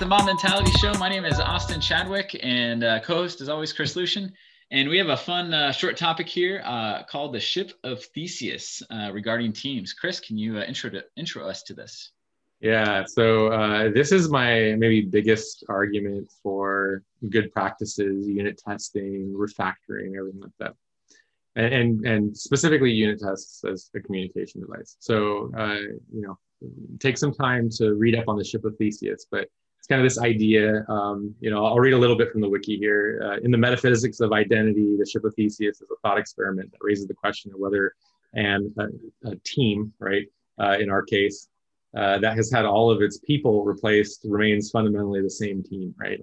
the Mob Mentality Show. My name is Austin Chadwick, and co-host is always Chris Lucian. And we have a fun short topic here called the Ship of Theseus regarding teams. Chris, can you intro us to this? Yeah, so this is my maybe biggest argument for good practices, unit testing, refactoring, everything like that. And specifically unit tests as a communication device. So, take some time to read up on the Ship of Theseus, but it's kind of this idea, I'll read a little bit from the wiki here. In the metaphysics of identity, the Ship of Theseus is a thought experiment that raises the question of whether a team, right, in our case, that has had all of its people replaced remains fundamentally the same team, right?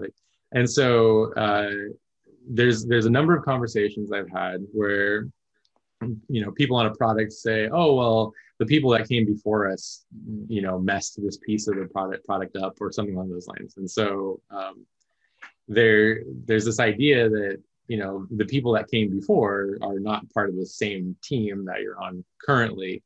There's a number of conversations I've had where, people on a product say, oh, well, the people that came before us, messed this piece of the product up or something along those lines. And so there's this idea that, the people that came before are not part of the same team that you're on currently.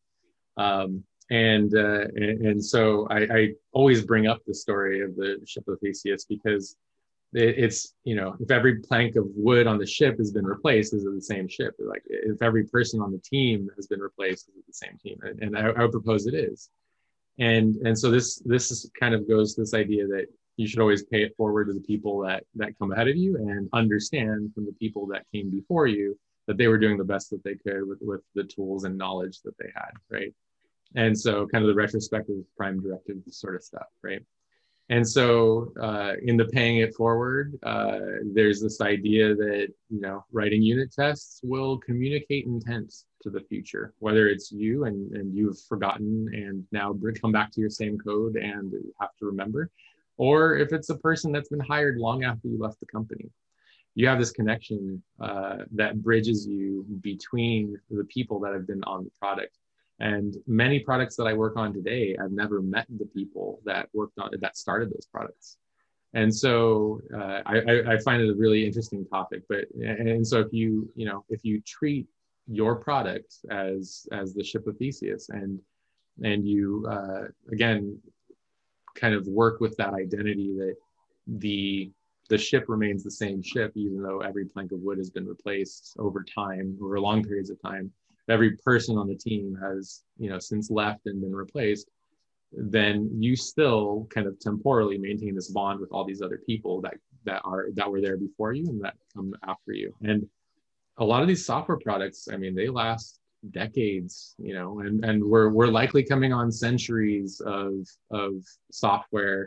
And so I always bring up the story of the Ship of Theseus because it's, if every plank of wood on the ship has been replaced, is it the same ship? Like if every person on the team has been replaced, is it the same team? And I would propose it is. And so this is kind of goes to this idea that you should always pay it forward to the people that come ahead of you and understand from the people that came before you that they were doing the best that they could with the tools and knowledge that they had, right? And so kind of the retrospective prime directive sort of stuff, right? And so in the paying it forward, there's this idea that, writing unit tests will communicate intent to the future, whether it's you and you've forgotten and now come back to your same code and have to remember, or if it's a person that's been hired long after you left the company. You have this connection that bridges you between the people that have been on the product. And many products that I work on today, I've never met the people that started those products. And so I find it a really interesting topic. And so if you treat your product as the Ship of Theseus and you again kind of work with that identity that the ship remains the same ship, even though every plank of wood has been replaced over long periods of time. Every person on the team has, since left and been replaced, then you still kind of temporally maintain this bond with all these other people that were there before you and that come after you. And a lot of these software products, they last decades, and we're likely coming on centuries of software,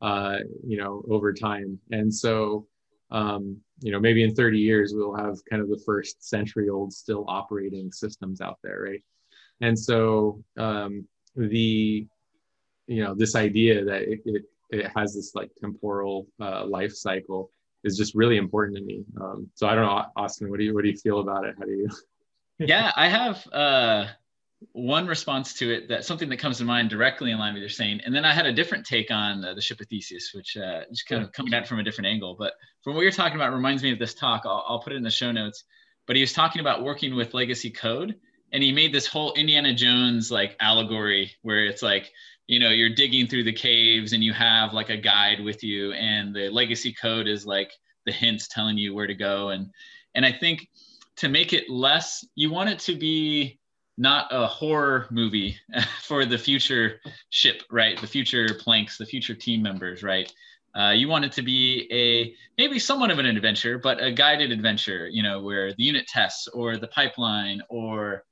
over time. And so maybe in 30 years, we'll have kind of the first century-old still operating systems out there, right? And so this idea that it has this like temporal life cycle is just really important to me. So I don't know, Austin, what do you feel about it? How do you? Yeah, I have one response to it, that something that comes to mind directly in line with what you're saying. And then I had a different take on the Ship of Theseus, which just kind of coming at it from a different angle. But from what you're talking about, reminds me of this talk. I'll put it in the show notes. But he was talking about working with legacy code. And he made this whole Indiana Jones like allegory where it's like, you're digging through the caves and you have like a guide with you. And the legacy code is like the hints telling you where to go. And I think to make it less, you want it to be not a horror movie for the future ship, right? The future planks, the future team members, right? You want it to be maybe somewhat of an adventure, but a guided adventure, where the unit tests or the pipeline or,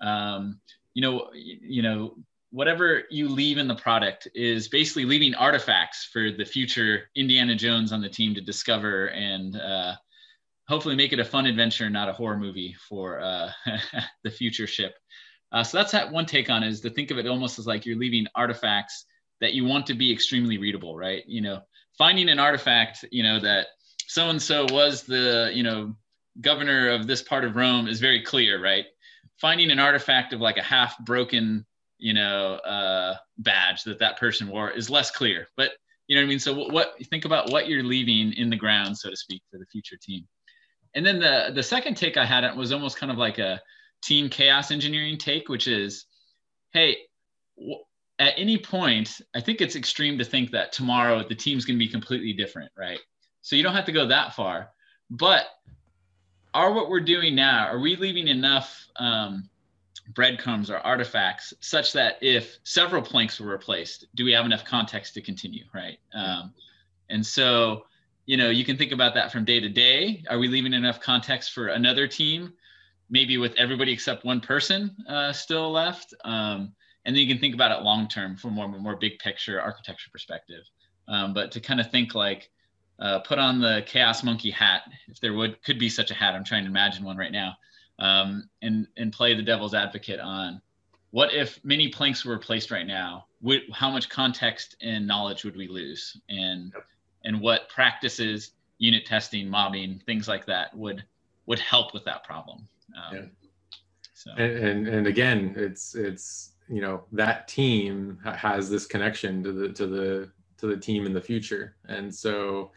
whatever you leave in the product is basically leaving artifacts for the future Indiana Jones on the team to discover and hopefully make it a fun adventure, not a horror movie for the future ship. So that's that one take on it, is to think of it almost as like you're leaving artifacts that you want to be extremely readable, right? Finding an artifact, that so-and-so was the, governor of this part of Rome is very clear, right? Finding an artifact of like a half broken, badge that person wore is less clear, but you know what I mean? So think about what you're leaving in the ground, so to speak, for the future team. And then the second take I had was almost kind of like a team chaos engineering take, which is, hey, at any point, I think it's extreme to think that tomorrow the team's going to be completely different, right? So you don't have to go that far. But what we're doing now, are we leaving enough breadcrumbs or artifacts such that if several planks were replaced, do we have enough context to continue, right? And so, you can think about that from day to day. Are we leaving enough context for another team, maybe with everybody except one person still left? And then you can think about it long term from more big picture architecture perspective. But to kind of think like, put on the chaos monkey hat, if there could be such a hat. I'm trying to imagine one right now, and play the devil's advocate on what if many planks were replaced right now? How much context and knowledge would we lose? And what practices, unit testing, mobbing, things like that would help with that problem. So and again, it's that team has this connection to the team in the future, and so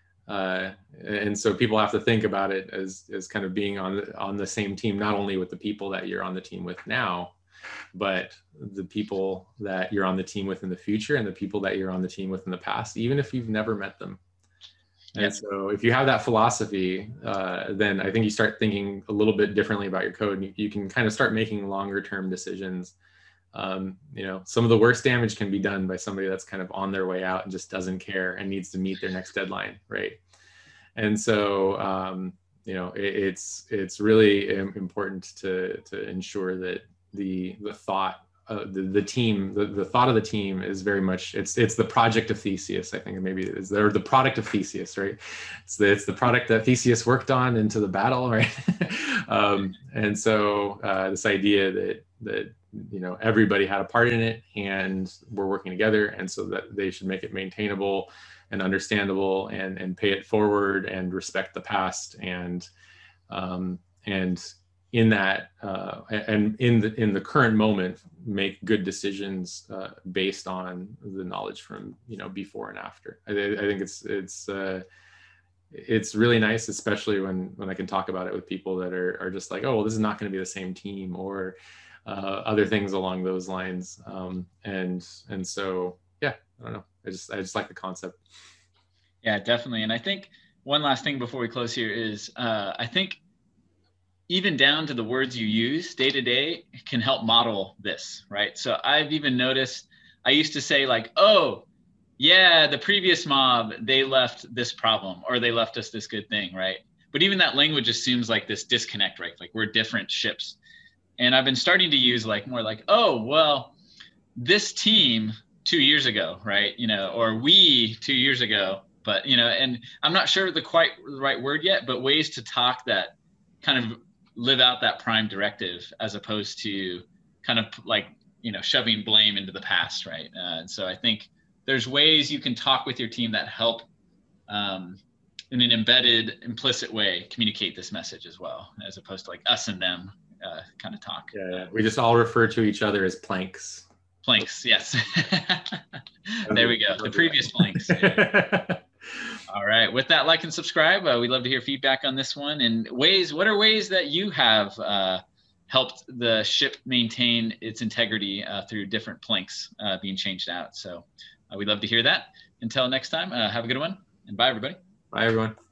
people have to think about it as kind of being on the same team, not only with the people that you're on the team with now, but the people that you're on the team with in the future, and the people that you're on the team with in the past, even if you've never met them. And so if you have that philosophy, then I think you start thinking a little bit differently about your code, and you can kind of start making longer term decisions. Some of the worst damage can be done by somebody that's kind of on their way out and just doesn't care and needs to meet their next deadline, right? And so it's really important to ensure that the thought the team, the thought of the team is very much, it's the project of Theseus, I think, maybe it is, or the product of Theseus, right? It's the product that Theseus worked on into the battle, right? And so this idea that everybody had a part in it and we're working together, and so that they should make it maintainable and understandable and pay it forward and respect the past, and in that and in the current moment make good decisions based on the knowledge from before and after. I think it's really nice, especially when I can talk about it with people that are just like, oh, well, this is not going to be the same team, or other things along those lines. And so yeah, I don't know, I just like the concept. Yeah, definitely. And I think one last thing before we close here is I think even down to the words you use day to day can help model this, right? So I've even noticed, I used to say like, oh, yeah, the previous mob, they left this problem, or they left us this good thing, right? But even that language assumes like this disconnect, right? Like we're different ships. And I've been starting to use like more like, oh, well, this team 2 years ago, right? Or we 2 years ago, but, and I'm not sure the quite right word yet, but ways to talk that kind of live out that prime directive, as opposed to kind of like, shoving blame into the past, right? And so I think there's ways you can talk with your team that help in an embedded, implicit way communicate this message as well, as opposed to like us and them kind of talk. Yeah. We just all refer to each other as planks. Planks, yes. There we go. The previous planks. Yeah. All right. With that, like and subscribe. We'd love to hear feedback on this one. And what are ways that you have helped the ship maintain its integrity through different planks being changed out? So we'd love to hear that. Until next time, have a good one, and bye, everybody. Bye, everyone.